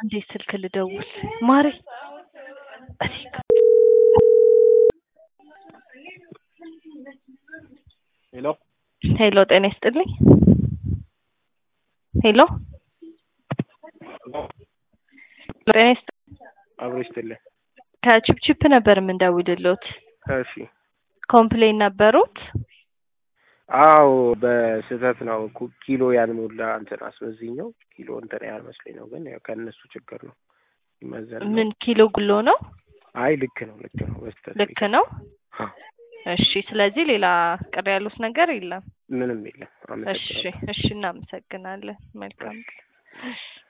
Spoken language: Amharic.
እንዴት ስልክ ልደውል ማሪ ሄሎ ሄሎ ጤና ይስጥልኝ ሄሎ ጤና ይስጥልኝ አብሮሽተልኝ ከቺፕቺፕ ነበር የምንደውልልዎት እሺ ኮምፕሌን ነበሩት አዎ በስህተት ነው ኪሎ ያልሞላ እንትን አስመዝኛው ኪሎ እንትን ያልመስለኝ ነው ግን ያው ከነሱ ችግር ነው ይመዘን ነው ምን ኪሎ ጉሎ ነው አይ ልክ ነው በስህተት ልክ ነው እሺ ስለዚህ ሌላ ቅር ያሉት ነገር የለም ምንም የለም እሺ እናመሰግናለን መልካም